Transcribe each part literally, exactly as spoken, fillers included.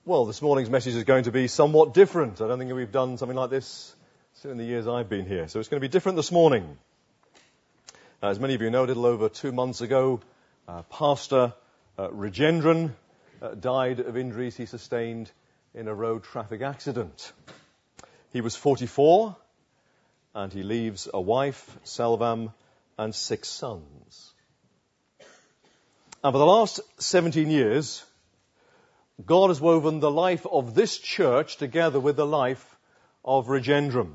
Well, this morning's message is going to be somewhat different. I don't think we've done something like this in the years I've been here. So it's going to be different this morning. Uh, as many of you know, a little over two months ago, uh, Pastor uh, Rajendran uh, died of injuries he sustained in a road traffic accident. He was forty-four, and he leaves a wife, Selvam, and six sons. And for the last seventeen years, God has woven the life of this church together with the life of Rajendran.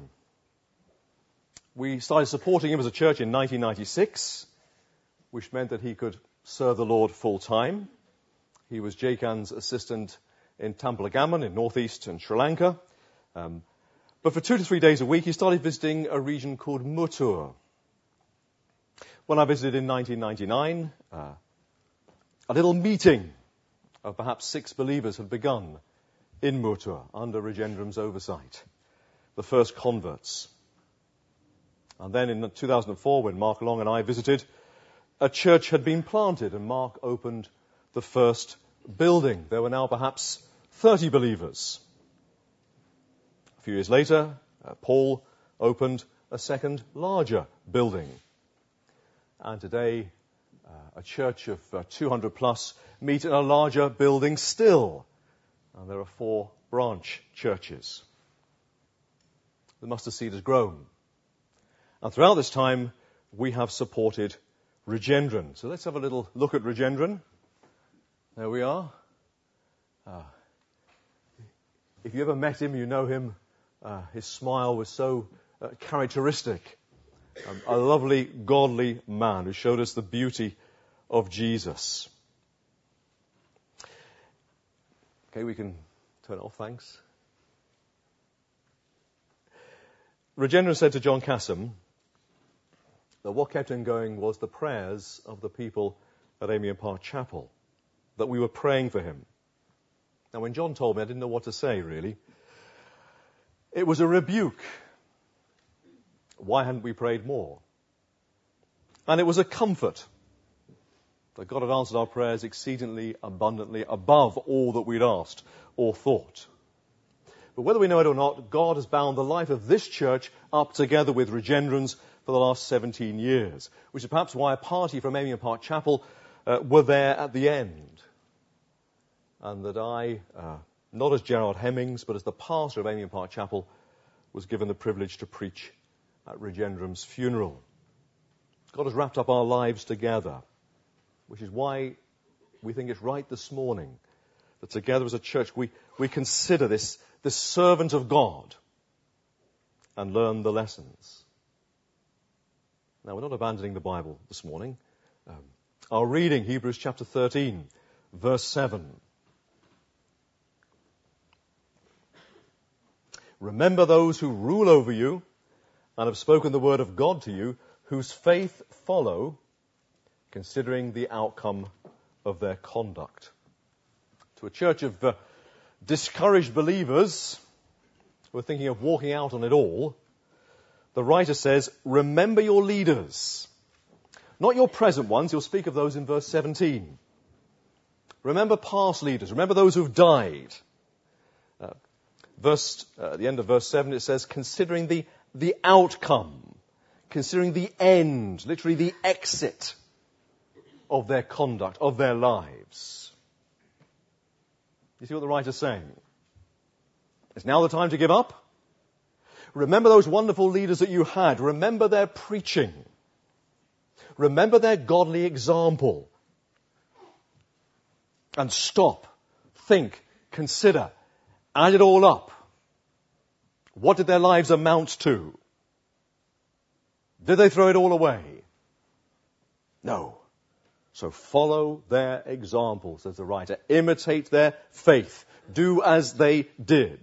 We started supporting him as a church in nineteen ninety-six, which meant that he could serve the Lord full time. He was Jacan's assistant in Tampalagaman in northeast and Sri Lanka. Um, but for two to three days a week, he started visiting a region called Mutur. When I visited in nineteen ninety-nine, uh, a little meeting of perhaps six believers had begun in Mutur under Rajendran's oversight, the first converts. And then in two thousand four, when Mark Long and I visited, a church had been planted and Mark opened the first building. There were now perhaps thirty believers. A few years later, uh, Paul opened a second larger building. And today, uh, a church of uh, two hundred plus meet in a larger building still. And there are four branch churches. The mustard seed has grown. And throughout this time, we have supported Rajendran. So let's have a little look at Rajendran. There we are. Uh, if you ever met him, you know him. Uh, his smile was so uh, characteristic. Um, a lovely, godly man who showed us the beauty of Jesus. Okay, we can turn it off, thanks. Rajendran said to John Kassam that what kept him going was the prayers of the people at Amiens Park Chapel, that we were praying for him. Now, when John told me, I didn't know what to say, really. It was a rebuke. Why hadn't we prayed more? And it was a comfort that God had answered our prayers exceedingly abundantly above all that we'd asked or thought. But whether we know it or not, God has bound the life of this church up together with Rajendran's for the last seventeen years, which is perhaps why a party from Amiens Park Chapel uh, were there at the end. And that I, uh, not as Gerard Hemmings, but as the pastor of Amiens Park Chapel, was given the privilege to preach at Rajendran's funeral. God has wrapped up our lives together, which is why we think it's right this morning that together as a church we, we consider this, this servant of God and learn the lessons. Now, we're not abandoning the Bible this morning. Um, our reading, Hebrews chapter thirteen, verse seven. Remember those who rule over you and have spoken the word of God to you, whose faith follow, considering the outcome of their conduct. To a church of uh, discouraged believers who are thinking of walking out on it all, the writer says, remember your leaders. Not your present ones, he'll speak of those in verse seventeen. Remember past leaders, remember those who've died. Uh, verse, uh, at the end of verse seven it says, considering the, the outcome, considering the end, literally the exit of their conduct, of their lives. You see what the writer's saying? It's now the time to give up. Remember those wonderful leaders that you had. Remember their preaching. Remember their godly example. And stop, think, consider, add it all up. What did their lives amount to? Did they throw it all away? No. So follow their example, says the writer. Imitate their faith. Do as they did.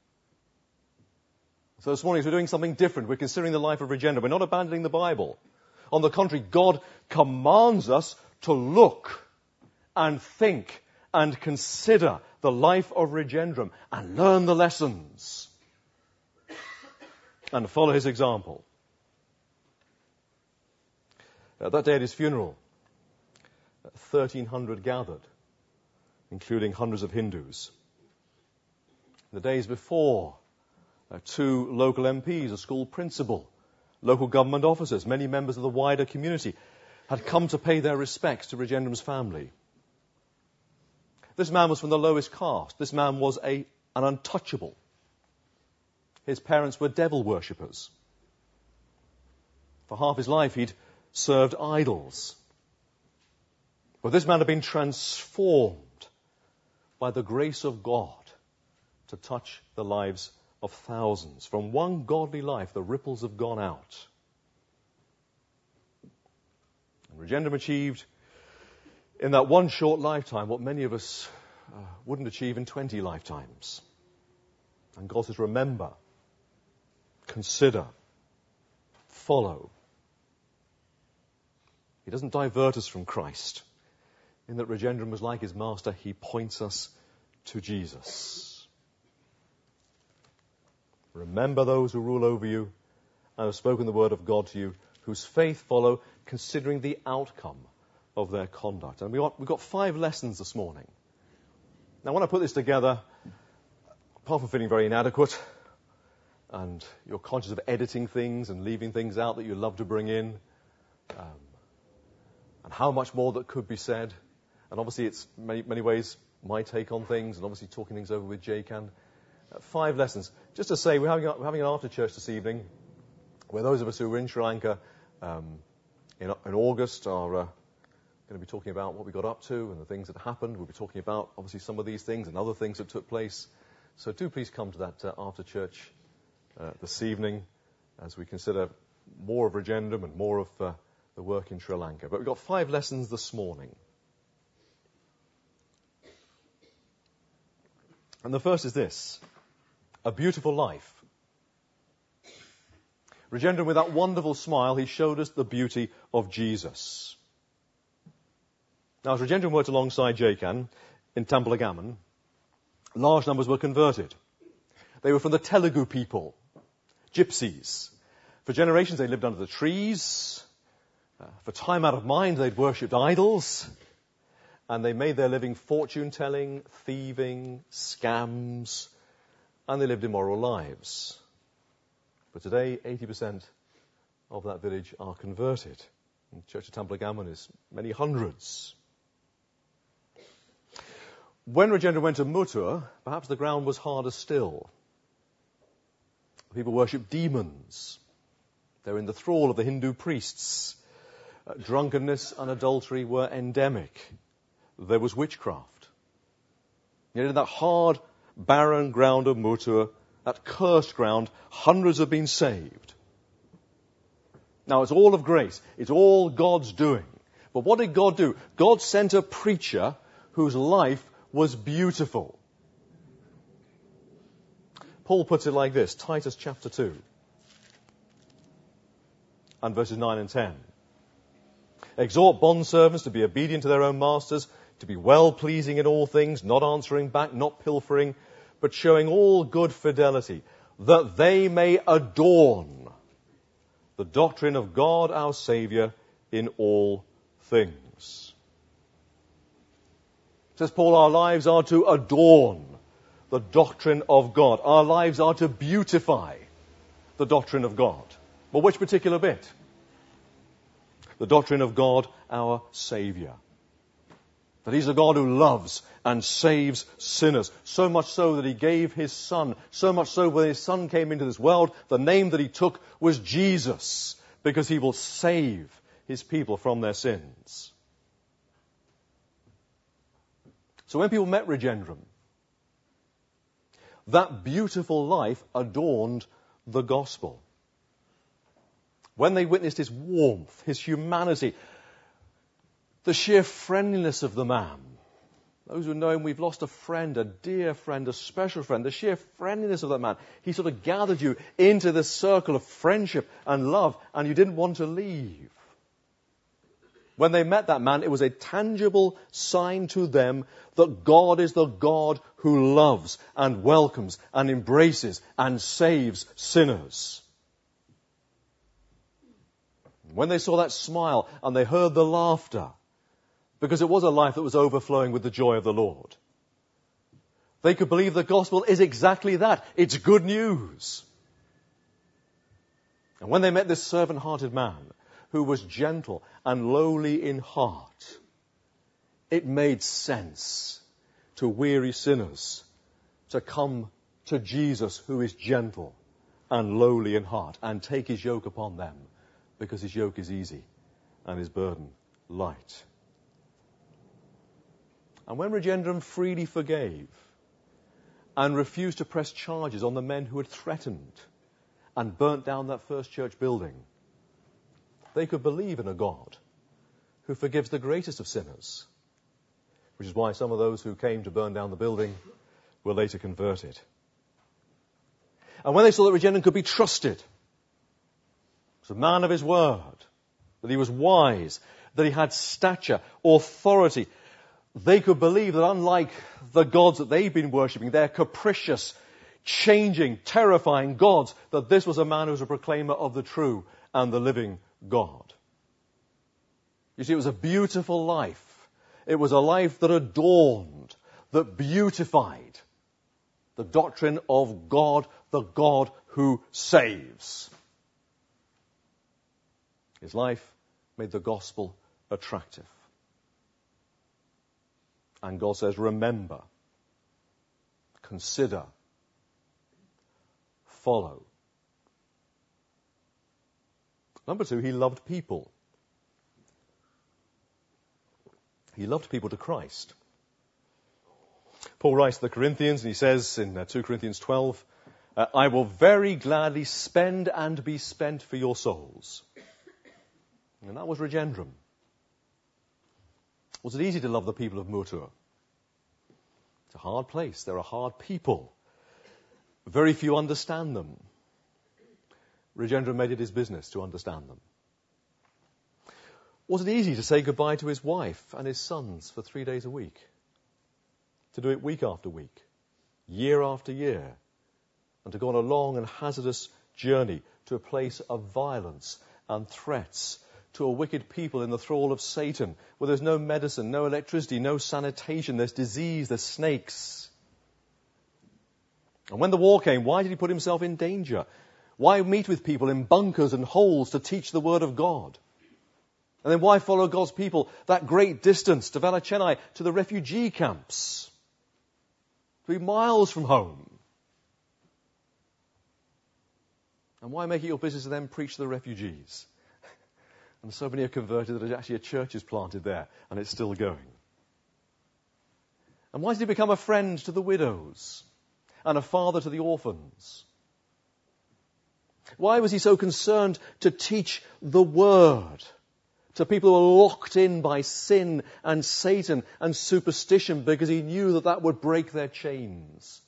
So this morning, as we're doing something different, we're considering the life of Rajendran. We're not abandoning the Bible. On the contrary, God commands us to look and think and consider the life of Rajendran and learn the lessons and follow his example. Uh, that day at his funeral, thirteen hundred gathered, including hundreds of Hindus. In the days before, uh, two local M Ps, a school principal, local government officers, many members of the wider community had come to pay their respects to Regendrum's family. This man was from the lowest caste. This man was a, an untouchable. His parents were devil worshippers. For half his life he'd served idols. But this man had been transformed by the grace of God to touch the lives of thousands. From one godly life, the ripples have gone out. And Regendrum achieved in that one short lifetime what many of us uh, wouldn't achieve in twenty lifetimes. And God says, remember, consider, follow. He doesn't divert us from Christ. In that Regendrum was like his master, he points us to Jesus. Remember those who rule over you and have spoken the word of God to you, whose faith follow, considering the outcome of their conduct. And we got, we've got five lessons this morning. Now, when I put this together, apart from feeling very inadequate, and you're conscious of editing things and leaving things out that you love to bring in, um, and how much more that could be said, and obviously it's many, many ways my take on things, and obviously talking things over with Jacan. Uh, five lessons. Just to say, we're having, a, we're having an after church this evening, where those of us who were in Sri Lanka um, in, in August are uh, going to be talking about what we got up to and the things that happened. We'll be talking about, obviously, some of these things and other things that took place. So do please come to that uh, after church uh, this evening as we consider more of Regendrum and more of uh, the work in Sri Lanka. But we've got five lessons this morning. And the first is this: a beautiful life. Regendrum, with that wonderful smile, he showed us the beauty of Jesus. Now, as Regendrum worked alongside Jacan in Tambalagaman, large numbers were converted. They were from the Telugu people, gypsies. For generations they lived under the trees. Uh, for time out of mind they'd worshipped idols. And they made their living fortune-telling, thieving, scams, and they lived immoral lives. But today, eighty percent of that village are converted. And the Church of Tambalagaman is many hundreds. When Regendrum went to Mutur, perhaps the ground was harder still. People worshipped demons. They were in the thrall of the Hindu priests. Uh, drunkenness and adultery were endemic. There was witchcraft. Yet in that hard, barren ground of Mutur, that cursed ground, hundreds have been saved. Now, it's all of grace. It's all God's doing. But what did God do? God sent a preacher whose life was beautiful. Paul puts it like this, Titus chapter two, and verses nine and ten. Exhort bondservants to be obedient to their own masters, to be well-pleasing in all things, not answering back, not pilfering, but showing all good fidelity, that they may adorn the doctrine of God our Saviour in all things. Says Paul, our lives are to adorn the doctrine of God. Our lives are to beautify the doctrine of God. Well, which particular bit? The doctrine of God our Saviour. That he's a God who loves and saves sinners. So much so that he gave his Son. So much so when his Son came into this world, the name that he took was Jesus. Because he will save his people from their sins. So when people met Regendrum, that beautiful life adorned the gospel. When they witnessed his warmth, his humanity, the sheer friendliness of the man. Those who know him, we've lost a friend, a dear friend, a special friend. The sheer friendliness of that man. He sort of gathered you into this circle of friendship and love, and you didn't want to leave. When they met that man, it was a tangible sign to them that God is the God who loves and welcomes and embraces and saves sinners. When they saw that smile and they heard the laughter, because it was a life that was overflowing with the joy of the Lord, They could believe the gospel is exactly that. It's good news. And when they met this servant-hearted man who was gentle and lowly in heart, it made sense to weary sinners to come to Jesus, who is gentle and lowly in heart, and take his yoke upon them, because his yoke is easy and his burden light. And when Regeneron freely forgave and refused to press charges on the men who had threatened and burnt down that first church building, they could believe in a God who forgives the greatest of sinners, which is why some of those who came to burn down the building were later converted. And when they saw that Regeneron could be trusted, was a man of his word, that he was wise, that he had stature, authority, they could believe that unlike the gods that they'd been worshipping, their capricious, changing, terrifying gods, that this was a man who was a proclaimer of the true and the living God. You see, it was a beautiful life. It was a life that adorned, that beautified the doctrine of God, the God who saves. His life made the gospel attractive. And God says, remember, consider, follow. Number two, he loved people. He loved people to Christ. Paul writes to the Corinthians, and he says in uh, Second Corinthians twelve, uh, I will very gladly spend and be spent for your souls. And that was Regeneron. Was it easy to love the people of Mutur? It's a hard place. They're a hard people. Very few understand them. Regeneron made it his business to understand them. Was it easy to say goodbye to his wife and his sons for three days a week? To do it week after week, year after year, and to go on a long and hazardous journey to a place of violence and threats, to a wicked people in the thrall of Satan, where there's no medicine, no electricity, no sanitation, there's disease, there's snakes. And when the war came, why did he put himself in danger? Why meet with people in bunkers and holes to teach the word of God? And then why follow God's people that great distance to Valachennai, to the refugee camps? Three miles from home. And why make it your business to then preach to the refugees? And so many are converted that actually a church is planted there, and it's still going. And why did he become a friend to the widows and a father to the orphans? Why was he so concerned to teach the word to people who are locked in by sin and Satan and superstition, because he knew that that would break their chains?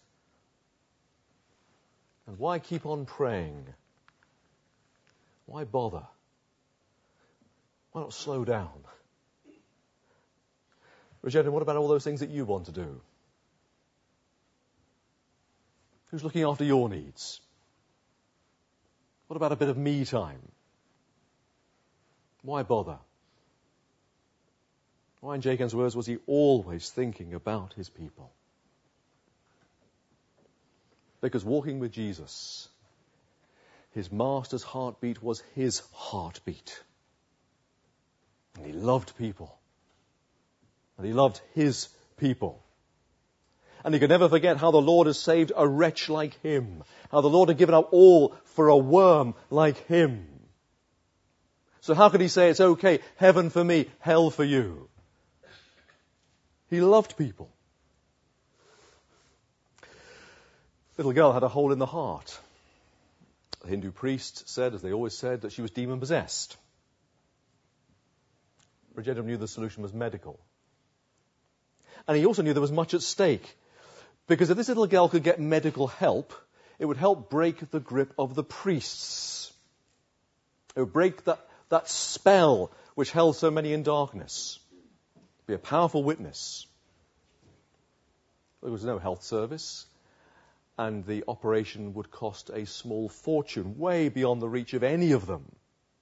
And why keep on praying? Why bother? Why not slow down? Regeneron, what about all those things that you want to do? Who's looking after your needs? What about a bit of me time? Why bother? Why, in Jacob's words, was he always thinking about his people? Because walking with Jesus, his master's heartbeat was his heartbeat. And he loved people. And he loved his people. And he could never forget how the Lord has saved a wretch like him. How the Lord had given up all for a worm like him. So how could he say it's okay, heaven for me, hell for you? He loved people. Little girl had a hole in the heart. The Hindu priest said, as they always said, that she was demon-possessed. Regeneron knew the solution was medical. And he also knew there was much at stake. Because if this little girl could get medical help, it would help break the grip of the priests. It would break that, that spell which held so many in darkness. Be a powerful witness. There was no health service, and the operation would cost a small fortune, way beyond the reach of any of them.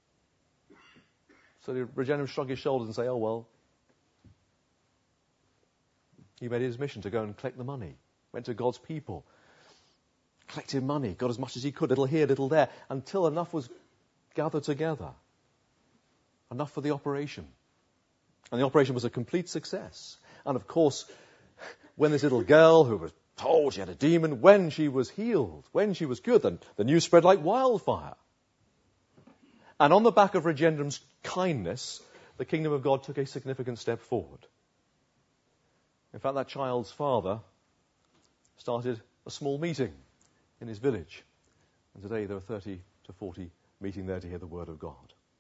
So Regeneron shrugged his shoulders and say, oh well. He made it his mission to go and collect the money. went to God's people, collected money, got as much as he could, little here, little there, until enough was gathered together. Enough for the operation. And the operation was a complete success. And of course, when this little girl who was told she had a demon, when she was healed, when she was cured, then the news spread like wildfire. And on the back of Regendum's kindness, the kingdom of God took a significant step forward. In fact, that child's father started a small meeting in his village. And today there are thirty to forty meeting there to hear the word of God.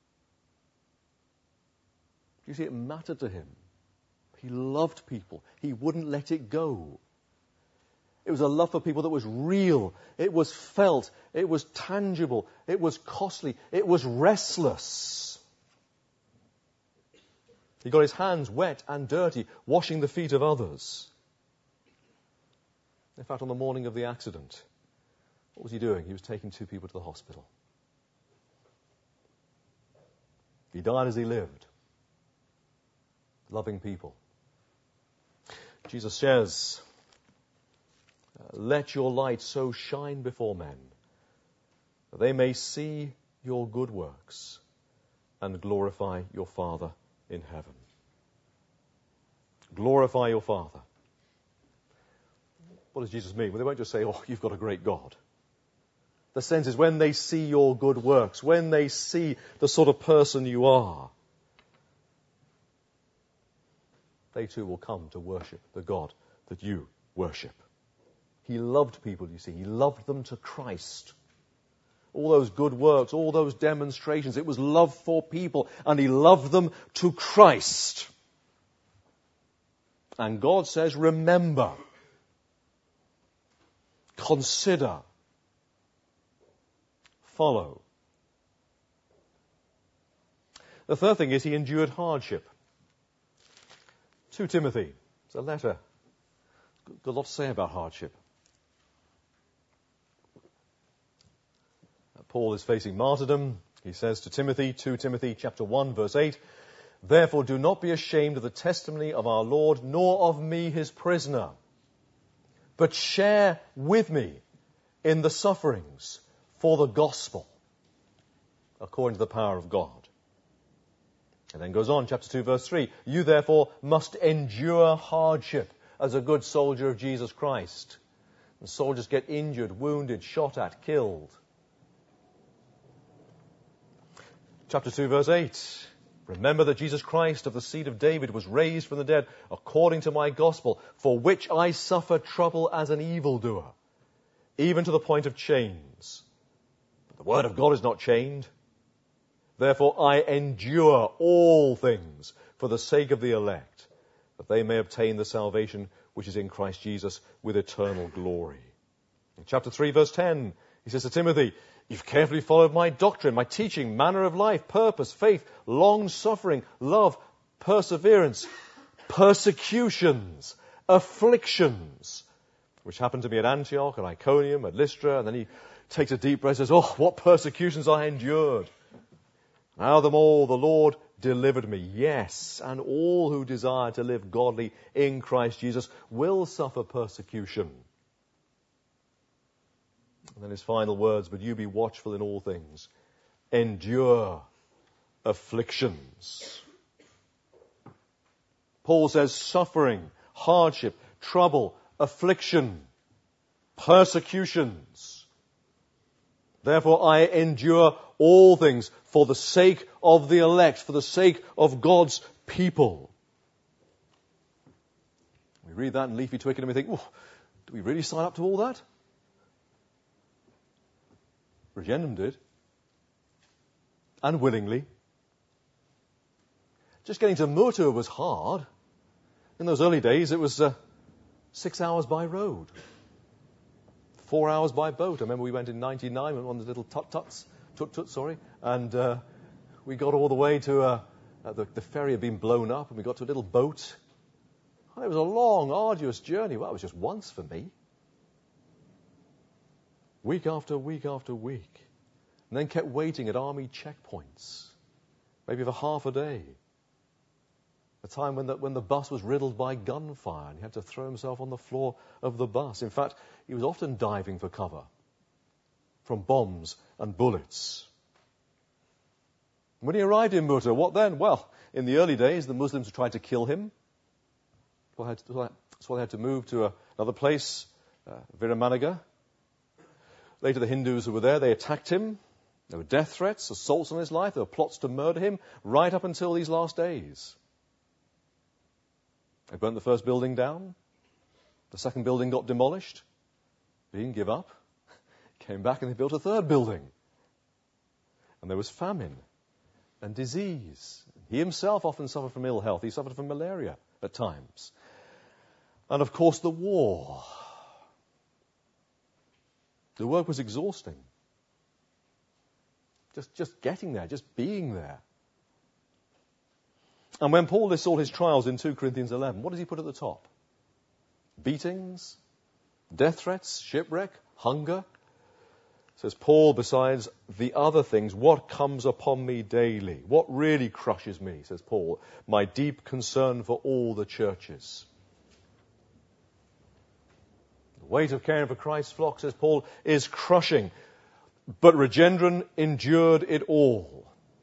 Do you see, it mattered to him. He loved people. He wouldn't let it go. It was a love for people that was real. It was felt. It was tangible. It was costly. It was restless. He got his hands wet and dirty, washing the feet of others. In fact, on the morning of the accident, what was he doing? He was taking two people to the hospital. He died as he lived, loving people. Jesus says, let your light so shine before men that they may see your good works and glorify your Father in heaven. Glorify your Father. What does Jesus mean? Well, they won't just say, oh, you've got a great God. The sense is when they see your good works, when they see the sort of person you are, they too will come to worship the God that you worship. He loved people, you see. He loved them to Christ. All those good works, all those demonstrations, it was love for people, and he loved them to Christ. And God says, remember, consider, follow. The third thing is he endured hardship. Second Timothy, it's a letter. Got a lot to say about hardship. Paul is facing martyrdom. He says to Timothy, Second Timothy chapter one, verse eight, therefore do not be ashamed of the testimony of our Lord, nor of me his prisoner, but share with me in the sufferings for the gospel, according to the power of God. And then goes on, chapter two, verse three, you therefore must endure hardship as a good soldier of Jesus Christ. And soldiers get injured, wounded, shot at, killed. Chapter two, verse eight. Remember that Jesus Christ of the seed of David was raised from the dead according to my gospel, for which I suffer trouble as an evildoer, even to the point of chains. But the word of God is not chained. Therefore I endure all things for the sake of the elect, that they may obtain the salvation which is in Christ Jesus with eternal glory. In chapter three, verse ten, he says to Timothy, you've carefully followed my doctrine, my teaching, manner of life, purpose, faith, long-suffering, love, perseverance, persecutions, afflictions, which happened to me at Antioch and Iconium, at Lystra, and then he takes a deep breath and says, oh, what persecutions I endured. Out of them all the Lord delivered me. Yes, and all who desire to live godly in Christ Jesus will suffer persecution. And then his final words, but you be watchful in all things. Endure afflictions. Paul says suffering, hardship, trouble, affliction, persecutions. Therefore I endure all things for the sake of the elect, for the sake of God's people. We read that in Leafy Twickenham and we think, oh, do we really sign up to all that? Regendum did. And willingly. Just getting to Murtua was hard. In those early days, it was uh, six hours by road. Four hours by boat. I remember we went in ninety-nine, went on the little tut-tuts, tut-tut, sorry, and uh, we got all the way to, uh, uh, the, the ferry had been blown up, and we got to a little boat. And it was a long, arduous journey. Well, it was just once for me. Week after week after week. And then kept waiting at army checkpoints. Maybe for half a day. A time when the, when the bus was riddled by gunfire and he had to throw himself on the floor of the bus. In fact, he was often diving for cover from bombs and bullets. When he arrived in Mu'tah, what then? Well, in the early days, the Muslims tried to kill him. That's why they had to move to a, another place, uh, Viramanaga. Later, the Hindus who were there, they attacked him. There were death threats, assaults on his life. There were plots to murder him right up until these last days. They burnt the first building down. The second building got demolished. They didn't give up. Came back and they built a third building. And there was famine and disease. He himself often suffered from ill health. He suffered from malaria at times. And of course the war. The work was exhausting. Just, just getting there, just being there. And when Paul lists all his trials in two Corinthians eleven, what does he put at the top? Beatings, death threats, shipwreck, hunger. Says Paul, besides the other things, what comes upon me daily? What really crushes me, says Paul, my deep concern for all the churches. The weight of caring for Christ's flock, says Paul, is crushing. But Regendron endured it all.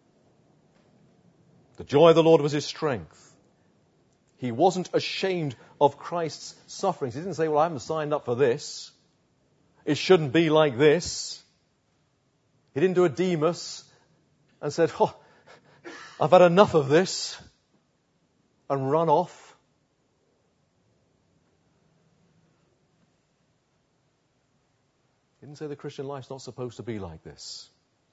The joy of the Lord was his strength. He wasn't ashamed of Christ's sufferings. He didn't say, well, I haven't signed up for this. It shouldn't be like this. He didn't do a Demas and said, oh, I've had enough of this, and run off. He didn't say the Christian life's not supposed to be like this.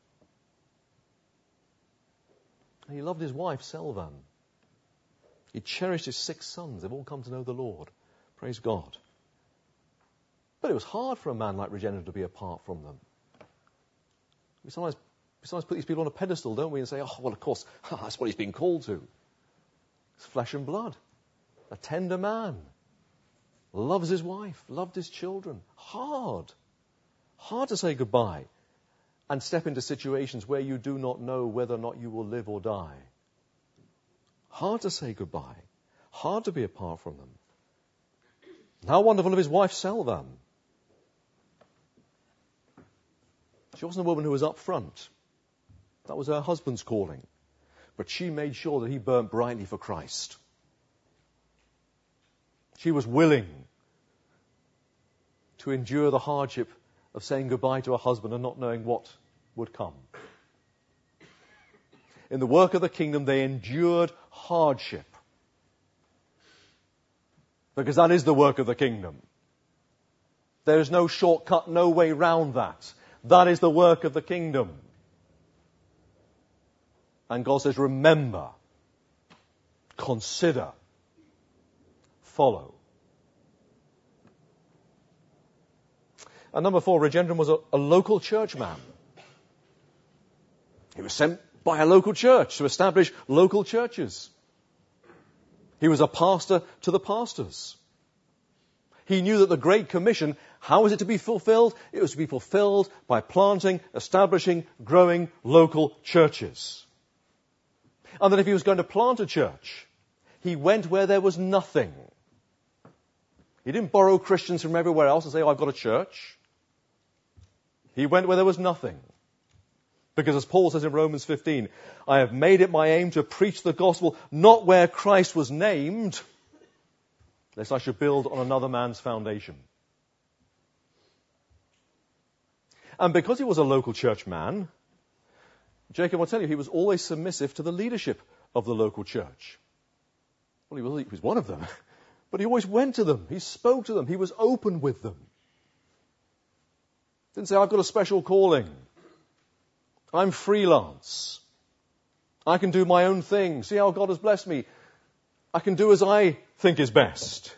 He loved his wife, Selvan. He cherished his six sons. They've all come to know the Lord. Praise God. But it was hard for a man like Regendron to be apart from them. We sometimes, we sometimes put these people on a pedestal, don't we, and say, oh, well, of course, that's what he's been called to. It's flesh and blood. A tender man. Loves his wife. Loved his children. Hard. Hard to say goodbye and step into situations where you do not know whether or not you will live or die. Hard to say goodbye. Hard to be apart from them. How wonderful of his wife, Selvan. She wasn't a woman who was up front. That was her husband's calling. But she made sure that he burnt brightly for Christ. She was willing to endure the hardship of saying goodbye to her husband and not knowing what would come. In the work of the kingdom, they endured hardship. Because that is the work of the kingdom. There is no shortcut, no way round that. That is the work of the kingdom. And God says, remember, consider, follow. And number four, Regendron was a, a local churchman. He was sent by a local church to establish local churches. He was a pastor to the pastors. He knew that the Great Commission, how was it to be fulfilled? It was to be fulfilled by planting, establishing, growing local churches. And that if he was going to plant a church, he went where there was nothing. He didn't borrow Christians from everywhere else and say, oh, I've got a church. He went where there was nothing. Because as Paul says in Romans fifteen, I have made it my aim to preach the gospel not where Christ was named, lest I should build on another man's foundation. And because he was a local church man, Jacob will tell you, he was always submissive to the leadership of the local church. Well, he was, he was one of them. But he always went to them. He spoke to them. He was open with them. Didn't say, I've got a special calling. I'm freelance. I can do my own thing. See how God has blessed me. I can do as I think is best.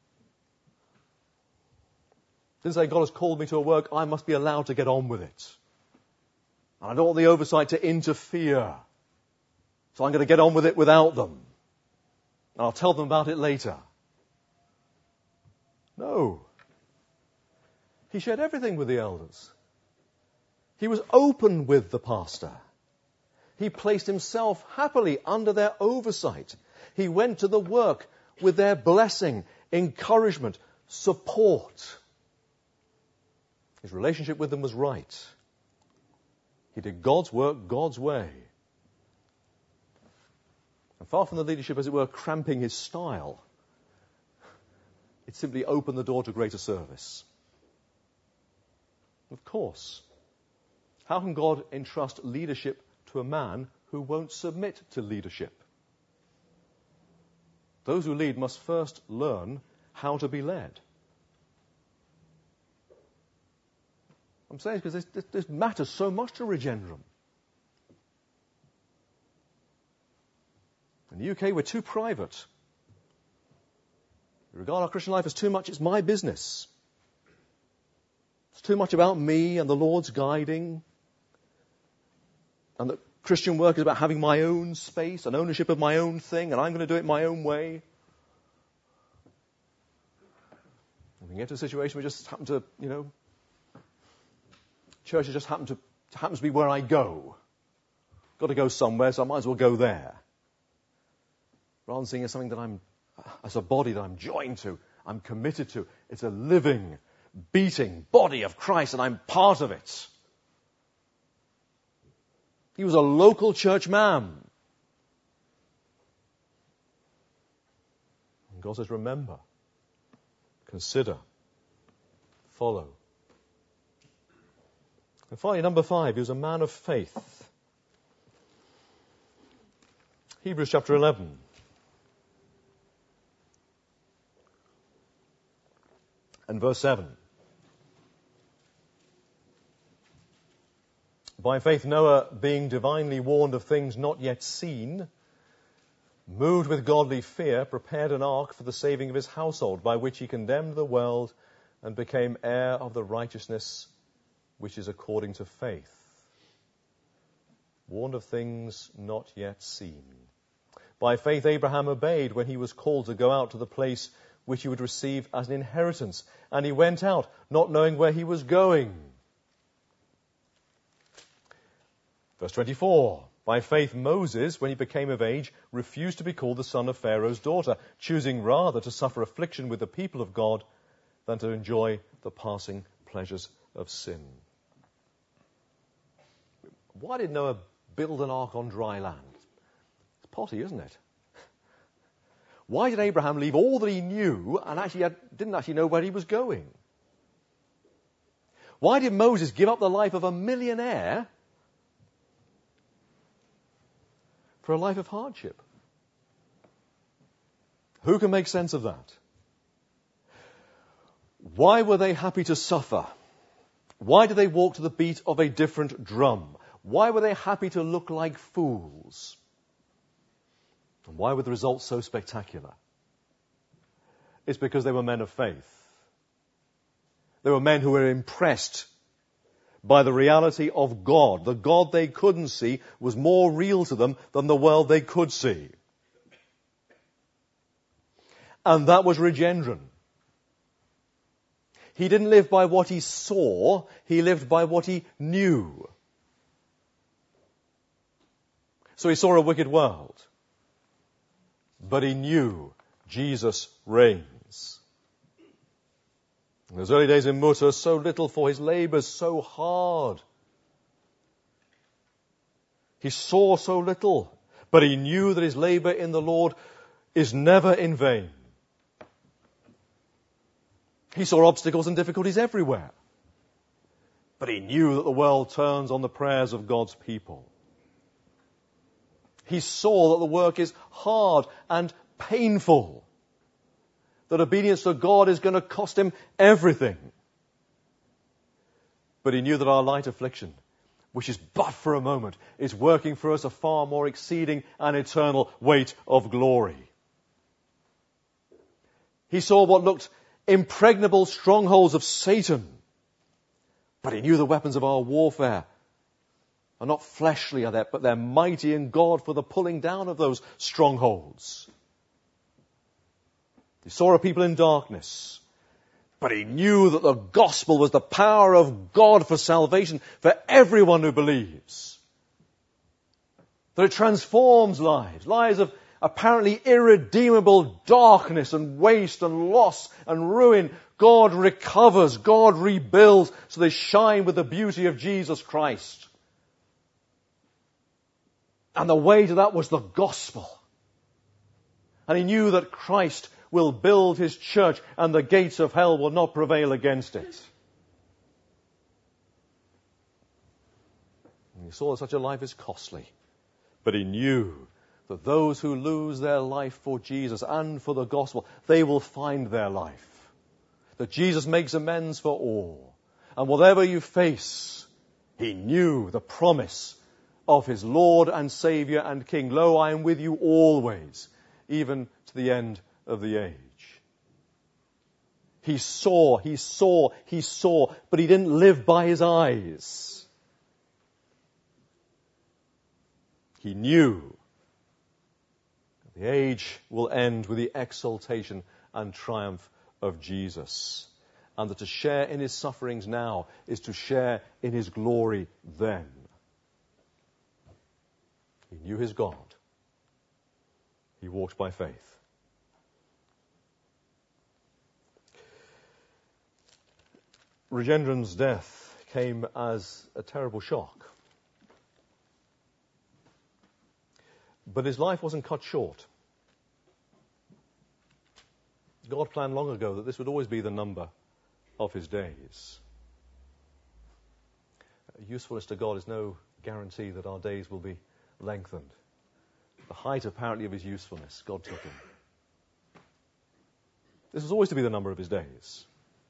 Didn't say, God has called me to a work. I must be allowed to get on with it. And I don't want the oversight to interfere. So I'm going to get on with it without them. And I'll tell them about it later. No. He shared everything with the elders. He was open with the pastor. He placed himself happily under their oversight. He went to the work with their blessing, encouragement, support. His relationship with them was right. He did God's work God's way. And far from the leadership, as it were, cramping his style, it simply opened the door to greater service. Of course, how can God entrust leadership to a man who won't submit to leadership? Those who lead must first learn how to be led. I'm saying this because this, this matters so much to Regeneron. In the U K, we're too private. We regard our Christian life as too much, it's my business. It's too much about me and the Lord's guiding. And that Christian work is about having my own space and ownership of my own thing, and I'm going to do it my own way. And we can get to a situation where we just happen to, you know, churches just happen to, happens to be where I go. Got to go somewhere, so I might as well go there. Rather than seeing it as something that I'm, as a body that I'm joined to, I'm committed to. It's a living, beating body of Christ, and I'm part of it. He was a local church man. And God says, remember, consider, follow. And finally, number five, he was a man of faith. Hebrews chapter eleven. And verse seven. By faith Noah, being divinely warned of things not yet seen, moved with godly fear, prepared an ark for the saving of his household, by which he condemned the world and became heir of the righteousness which is according to faith. Warned of things not yet seen. By faith Abraham obeyed when he was called to go out to the place which he would receive as an inheritance. And he went out, not knowing where he was going. Verse twenty-four. By faith Moses, when he became of age, refused to be called the son of Pharaoh's daughter, choosing rather to suffer affliction with the people of God than to enjoy the passing pleasures of sin. Why did Noah build an ark on dry land? It's potty, isn't it? Why did Abraham leave all that he knew and actually had, didn't actually know where he was going? Why did Moses give up the life of a millionaire for a life of hardship? Who can make sense of that? Why were they happy to suffer? Why did they walk to the beat of a different drum? Why were they happy to look like fools? And why were the results so spectacular? It's because they were men of faith. They were men who were impressed by the reality of God. The God they couldn't see was more real to them than the world they could see. And that was Regeneron. He didn't live by what he saw, he lived by what he knew. So he saw a wicked world, but he knew Jesus reigns. In those early days in Mutta, so little for his labours, so hard. He saw so little, but he knew that his labour in the Lord is never in vain. He saw obstacles and difficulties everywhere, but he knew that the world turns on the prayers of God's people. He saw that the work is hard and painful, that obedience to God is going to cost him everything. But he knew that our light affliction, which is but for a moment, is working for us a far more exceeding and eternal weight of glory. He saw what looked impregnable strongholds of Satan, but he knew the weapons of our warfare are not fleshly, but they're mighty in God for the pulling down of those strongholds. He saw a people in darkness, but he knew that the gospel was the power of God for salvation for everyone who believes. That it transforms lives, lives of, apparently irredeemable darkness and waste and loss and ruin, God recovers, God rebuilds, so they shine with the beauty of Jesus Christ. And the way to that was the gospel. And he knew that Christ will build his church and the gates of hell will not prevail against it. And he saw that such a life is costly. But he knew that those who lose their life for Jesus and for the gospel, they will find their life. That Jesus makes amends for all. And whatever you face, he knew the promise of his Lord and Saviour and King. Lo, I am with you always, even to the end of the age. He saw, he saw, he saw, but he didn't live by his eyes. He knew that the age will end with the exaltation and triumph of Jesus, and that to share in his sufferings now is to share in his glory then. He knew his God. He walked by faith. Regendron's death came as a terrible shock. But his life wasn't cut short. God planned long ago that this would always be the number of his days. Usefulness to God is no guarantee that our days will be lengthened. The height, apparently, of his usefulness, God took him. This was always to be the number of his days.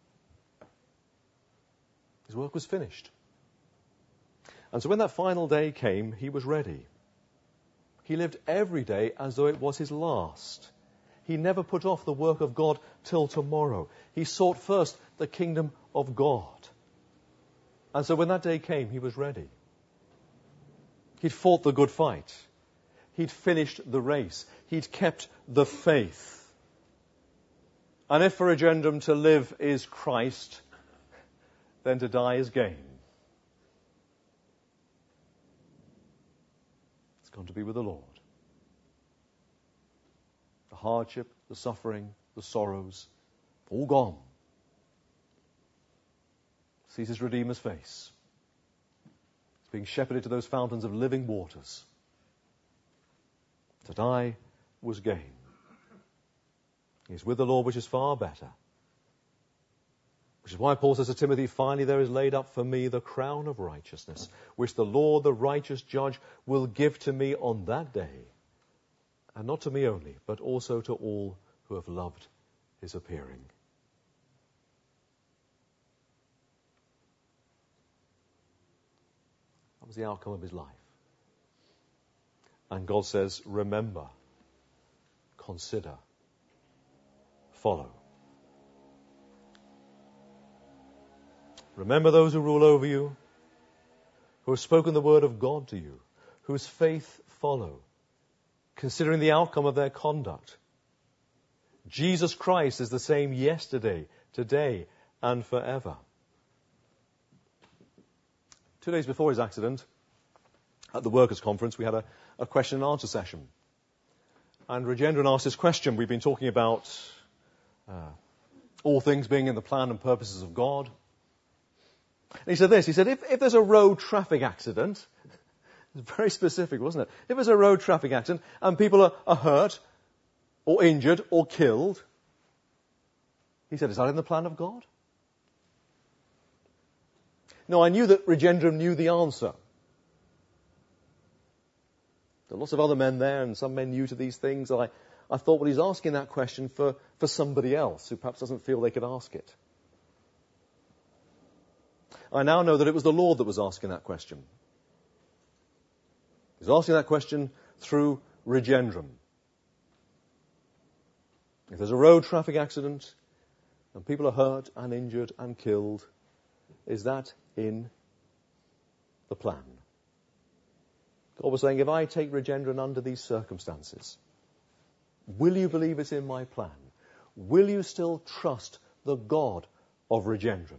His work was finished. And so when that final day came, he was ready. He lived every day as though it was his last. He never put off the work of God till tomorrow. He sought first the kingdom of God. And so when that day came, he was ready. He'd fought the good fight. He'd finished the race. He'd kept the faith. And if for Regendron to live is Christ, then to die is gain. It's gone to be with the Lord. The hardship, the suffering, the sorrows, all gone. Sees his Redeemer's face. He's being shepherded to those fountains of living waters. To die was gain. He's with the Lord, which is far better. Which is why Paul says to Timothy, finally there is laid up for me the crown of righteousness, which the Lord, the righteous judge, will give to me on that day. And not to me only, but also to all who have loved his appearing. That was the outcome of his life. And God says, remember, consider, follow. Remember those who rule over you, who have spoken the word of God to you, whose faith follow, considering the outcome of their conduct. Jesus Christ is the same yesterday, today, and forever. Two days before his accident, at the workers' conference, we had a, a question and answer session. And Regendron asked this question. We've been talking about uh, all things being in the plan and purposes of God. And he said this, he said, if, if there's a road traffic accident, it's very specific, wasn't it? If there's a road traffic accident and people are, are hurt or injured or killed, he said, is that in the plan of God? No, I knew that Regendron knew the answer. There are lots of other men there and some men new to these things. I, I thought, well, he's asking that question for, for somebody else who perhaps doesn't feel they could ask it. I now know that it was the Lord that was asking that question. He's asking that question through Regendron. If there's a road traffic accident and people are hurt and injured and killed, is that in the plan? God was saying, if I take Regendron under these circumstances, will you believe it's in my plan? Will you still trust the God of Regendron?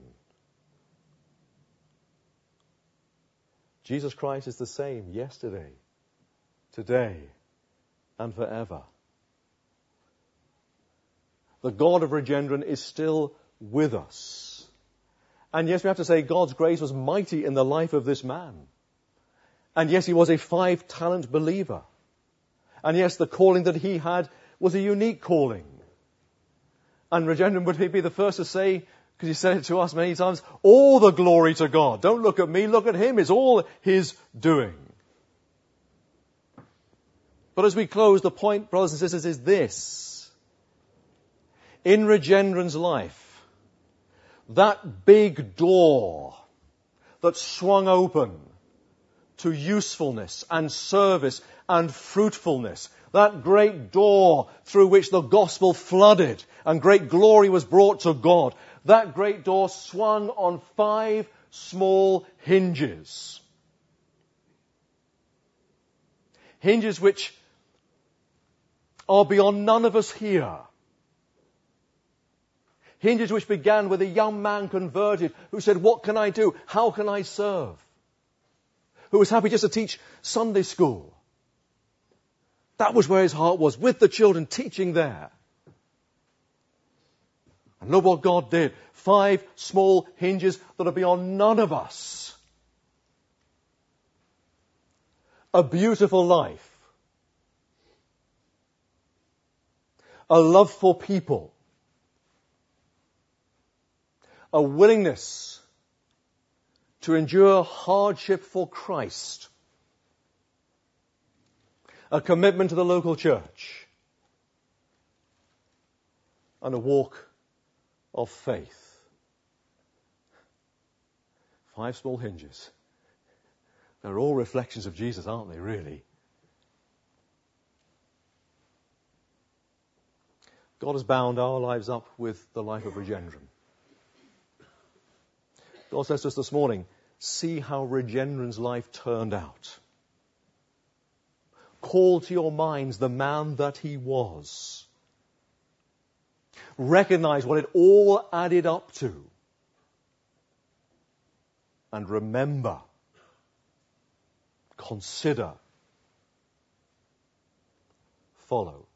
Jesus Christ is the same yesterday, today, and forever. The God of Regendron is still with us. And yes, we have to say God's grace was mighty in the life of this man. And yes, he was a five-talent believer. And yes, the calling that he had was a unique calling. And Regendron would be the first to say, because he said it to us many times, all the glory to God. Don't look at me, look at him. It's all his doing. But as we close, the point, brothers and sisters, is this. In Regendron's life, that big door that swung open to usefulness and service and fruitfulness, that great door through which the gospel flooded and great glory was brought to God, that great door swung on five small hinges. Hinges which are beyond none of us here. Hinges which began with a young man converted who said, what can I do? How can I serve? Who was happy just to teach Sunday school. That was where his heart was, with the children, teaching there. And look what God did. Five small hinges that are beyond none of us. A beautiful life. A love for people. A willingness to endure hardship for Christ. A commitment to the local church. And a walk of faith. Five small hinges. They're all reflections of Jesus, aren't they, really? God has bound our lives up with the life of Regendron. God says to us this morning, see how Regendron's life turned out. Call to your minds the man that he was. Recognize what it all added up to. And remember, consider, follow